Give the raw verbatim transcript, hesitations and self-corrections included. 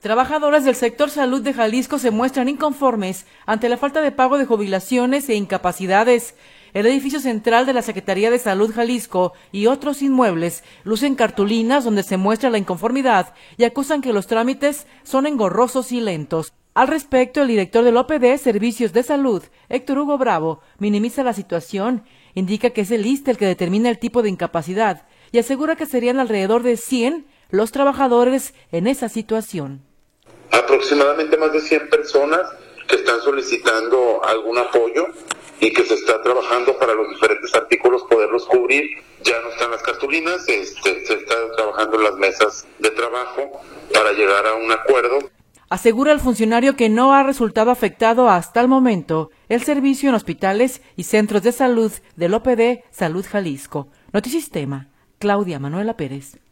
Trabajadores del sector salud de Jalisco se muestran inconformes ante la falta de pago de jubilaciones e incapacidades. El edificio central de la Secretaría de Salud Jalisco y otros inmuebles lucen cartulinas donde se muestra la inconformidad y acusan que los trámites son engorrosos y lentos. Al respecto, el director del O P D Servicios de Salud, Héctor Hugo Bravo, minimiza la situación, indica que es el I S S S T E el que determina el tipo de incapacidad y asegura que serían alrededor de cien los trabajadores en esa situación. Aproximadamente más de cien personas que están solicitando algún apoyo y que se está trabajando para los diferentes artículos poderlos cubrir. Ya no están las cartulinas, este, se está trabajando en las mesas de trabajo para llegar a un acuerdo. Asegura el funcionario que no ha resultado afectado hasta el momento el servicio en hospitales y centros de salud del O P D Salud Jalisco. Notisistema, Claudia Manuela Pérez.